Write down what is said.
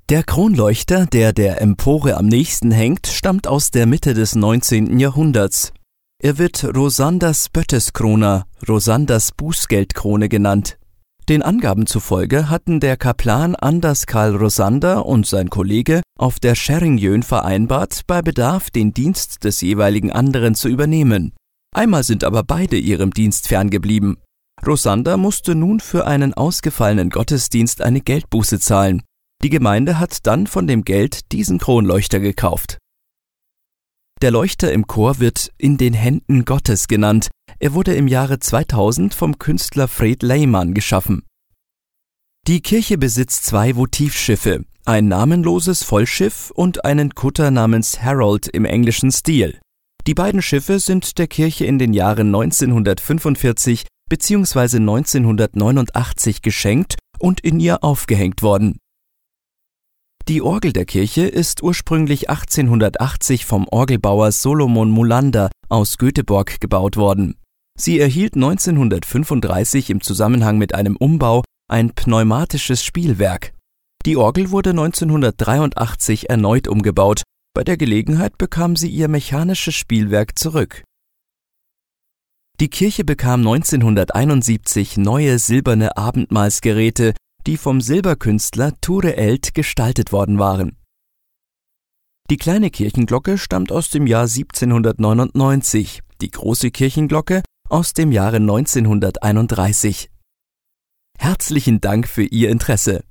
Der Kronleuchter, der Empore am nächsten hängt, stammt aus der Mitte des 19. Jahrhunderts. Er wird Rosanders Bötteskrona, Rosanders Bußgeldkrone genannt. Den Angaben zufolge hatten der Kaplan Anders Karl Rosander und sein Kollege auf der Scherringjön vereinbart, bei Bedarf den Dienst des jeweiligen anderen zu übernehmen. Einmal sind aber beide ihrem Dienst ferngeblieben. Rosander musste nun für einen ausgefallenen Gottesdienst eine Geldbuße zahlen. Die Gemeinde hat dann von dem Geld diesen Kronleuchter gekauft. Der Leuchter im Chor wird »In den Händen Gottes« genannt. Er wurde im Jahre 2000 vom Künstler Fred Lehmann geschaffen. Die Kirche besitzt 2 Votivschiffe, ein namenloses Vollschiff und einen Kutter namens Harold im englischen Stil. Die beiden Schiffe sind der Kirche in den Jahren 1945 bzw. 1989 geschenkt und in ihr aufgehängt worden. Die Orgel der Kirche ist ursprünglich 1880 vom Orgelbauer Solomon Molander aus Göteborg gebaut worden. Sie erhielt 1935 im Zusammenhang mit einem Umbau ein pneumatisches Spielwerk. Die Orgel wurde 1983 erneut umgebaut. Bei der Gelegenheit bekam sie ihr mechanisches Spielwerk zurück. Die Kirche bekam 1971 neue silberne Abendmahlsgeräte, die vom Silberkünstler Ture Eld gestaltet worden waren. Die kleine Kirchenglocke stammt aus dem Jahr 1799, die große Kirchenglocke aus dem Jahre 1931. Herzlichen Dank für Ihr Interesse.